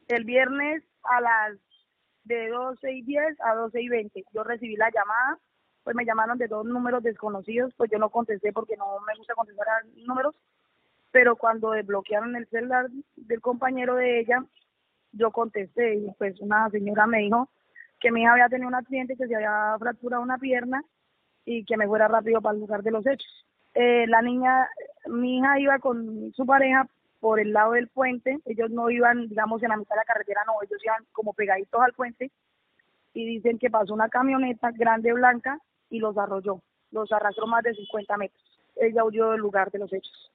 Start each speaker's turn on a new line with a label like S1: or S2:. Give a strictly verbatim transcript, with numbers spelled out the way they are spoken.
S1: El viernes a las de doce y diez a doce y veinte yo recibí la llamada, pues me llamaron de dos números desconocidos, pues yo no contesté porque no me gusta contestar a números, pero cuando desbloquearon el celular del compañero de ella, yo contesté y pues una señora me dijo que mi hija había tenido un accidente, que se había fracturado una pierna y que me fuera rápido para el lugar de los hechos. Eh, la niña, mi hija iba con su pareja por el lado del puente, ellos no iban, digamos, en la mitad de la carretera, no, ellos iban como pegaditos al puente y dicen que pasó una camioneta grande blanca y los arrolló, los arrastró más de cincuenta metros. Ella huyó del lugar de los hechos.